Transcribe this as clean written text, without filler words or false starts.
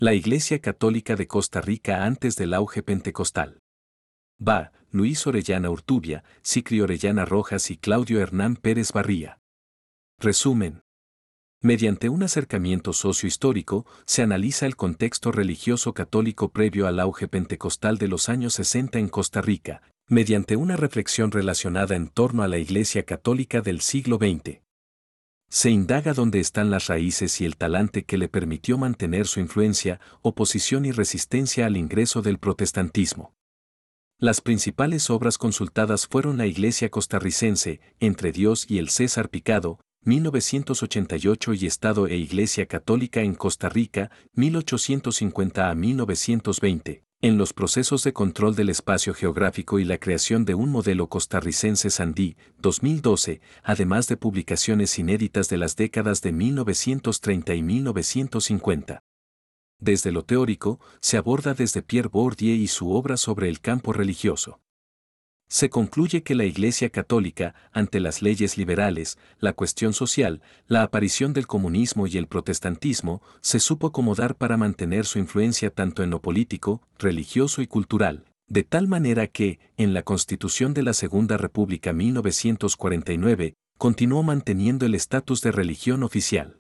La Iglesia Católica de Costa Rica antes del auge pentecostal. Va, Luis Orellana Urtubia, Sicri Orellana Rojas y Claudio Hernán Pérez Barría. Resumen. Mediante un acercamiento sociohistórico, se analiza el contexto religioso católico previo al auge pentecostal de los años 60 en Costa Rica, mediante una reflexión relacionada en torno a la Iglesia Católica del siglo XX. Se indaga dónde están las raíces y el talante que le permitió mantener su influencia, oposición y resistencia al ingreso del protestantismo. Las principales obras consultadas fueron La Iglesia Costarricense, Entre Dios y el César Picado, 1988 y Estado e Iglesia Católica en Costa Rica, 1850 a 1920, en los procesos de control del espacio geográfico y la creación de un modelo costarricense Sandí, 2012, además de publicaciones inéditas de las décadas de 1930 y 1950. Desde lo teórico, se aborda desde Pierre Bourdieu y su obra sobre el campo religioso. Se concluye que la Iglesia Católica, ante las leyes liberales, la cuestión social, la aparición del comunismo y el protestantismo, se supo acomodar para mantener su influencia tanto en lo político, religioso y cultural, de tal manera que, en la Constitución de la Segunda República 1949, continuó manteniendo el estatus de religión oficial.